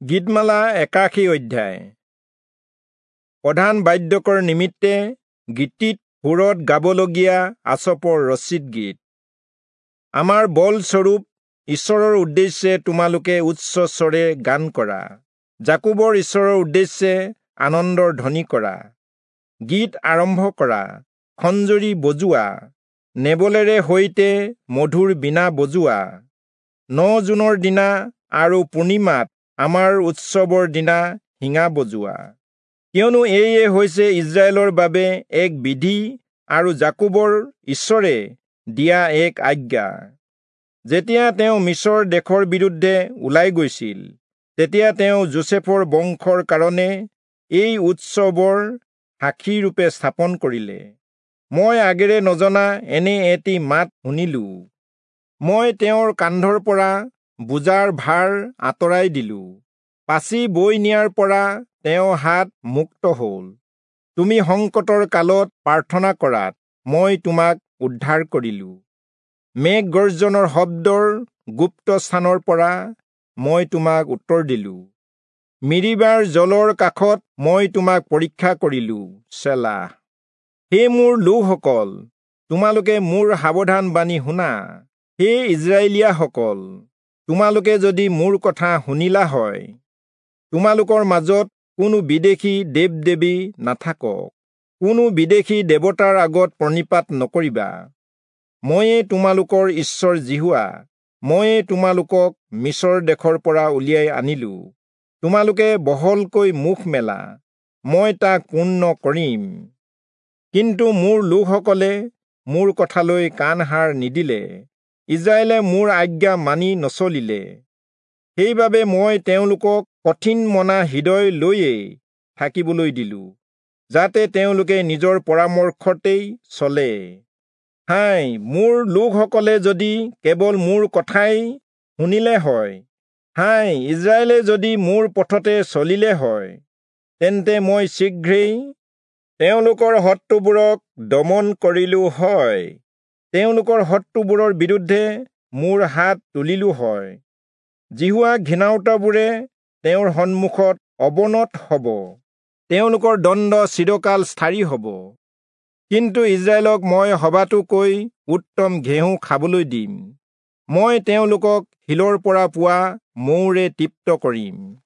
গীতমালা ৮১ অধ্যায়। প্ৰধান বাদ্যকৰ নিমিত্তে গীতিত সুৰত গাবলগীয়া আচপৰ ৰচিত গীত। আমাৰ বলস্বৰূপ ঈশ্বৰৰ উদ্দেশ্যে তোমালোকে উচ্চ স্বৰে গান কৰা। জাকুবৰ ঈশ্বৰৰ উদ্দেশ্যে আনন্দৰ ধ্বনি কৰা। গীত আৰম্ভ কৰা, খঞ্জৰি বজোৱা, নেবলেৰে সৈতে মধুৰ বীণা বজোৱা। ৯ জুনৰ দিনা আৰু পূৰ্ণিমাত আমাৰ উৎসৱৰ দিনা শিঙা বজোৱা। কিয়নো এয়ে হৈছে ইজৰাইলৰ বাবে এক বিধি আৰু জাকুবৰ ঈশ্বৰে দিয়া এক আজ্ঞা। যেতিয়া তেওঁ মিছৰ দেশৰ বিৰুদ্ধে ওলাই গৈছিল, তেতিয়া তেওঁ যোচেফৰ বংশৰ কাৰণে এই উৎসৱৰ সাক্ষীৰূপে স্থাপন কৰিলে। মই আগেয়ে নজনা এনে এটি মাত শুনিলো। মই তেওঁৰ কান্ধৰ পৰা বোজাৰ ভাৰ আঁতৰাই দিলো। পাচি বৈ নিয়াৰ পৰা তেওঁৰ হাত মুক্ত হ'ল। তুমি সংকটৰ কালত প্ৰাৰ্থনা কৰাত মই তোমাক উদ্ধাৰ কৰিলো। মেঘ গৰ্জনৰ শব্দৰ গুপ্ত স্থানৰ পৰা মই তোমাক উত্তৰ দিলো। মিৰিবাৰ জলৰ কাষত মই তোমাক পৰীক্ষা কৰিলো। চেলা। হে মোৰ লোকসকল, তোমালোকে মোৰ সাৱধান বাণী শুনা। হে ইজৰাইলীয়াসকল, তোমালোকে যদি মোৰ কথা শুনিলা হয়, তোমালোকৰ মাজত কোনো বিদেশী দেৱ-দেৱী নাথাকক, কোনো বিদেশী দেৱতাৰ আগত প্ৰণিপাত নকৰিবা। ময়ে তোমালোকৰ ঈশ্বৰ জিহুৱা, ময়ে তোমালোকক মিছৰ দেশৰ পৰা উলিয়াই আনিলো। তোমালোকে বহলকৈ মুখ মেলা, মই তাক পূৰ্ণ কৰিম। কিন্তু মোৰ লোকসকলে মোৰ কথালৈ কাণ সাৰ নিদিলে, ইজৰাইলে মোৰ আজ্ঞা মানি নচলিলে। সেইবাবে মই তেওঁলোকক কঠিন মনা হৃদয় লৈয়ে থাকিবলৈ দিলো, যাতে তেওঁলোকে নিজৰ পৰামৰ্শতেই চলে। হাই, মোৰ লোকসকলে যদি কেৱল মোৰ কথাই শুনিলে হয়, হাই, ইজৰাইলে যদি মোৰ পথতে চলিলে হয়, তেন্তে মই শীঘ্ৰেই তেওঁলোকৰ শত্ৰুবোৰক দমন কৰিলো হয়। তেওঁলোকৰ শত্ৰুবোৰৰ বিৰুদ্ধে মোৰ হাত তুলিলো হয়। জিহুৱা ঘৃণাওতাবোৰে তেওঁৰ সন্মুখত অৱনত হ'ব। তেওঁলোকৰ দণ্ড চিৰকাল স্থায়ী হ'ব। কিন্তু ইজৰাইলক মই সবাতোকৈ উত্তম ঘেঁহু খাবলৈ দিম। মই তেওঁলোকক শিলৰ পৰা পোৱা মৌৰে তৃপ্ত কৰিম।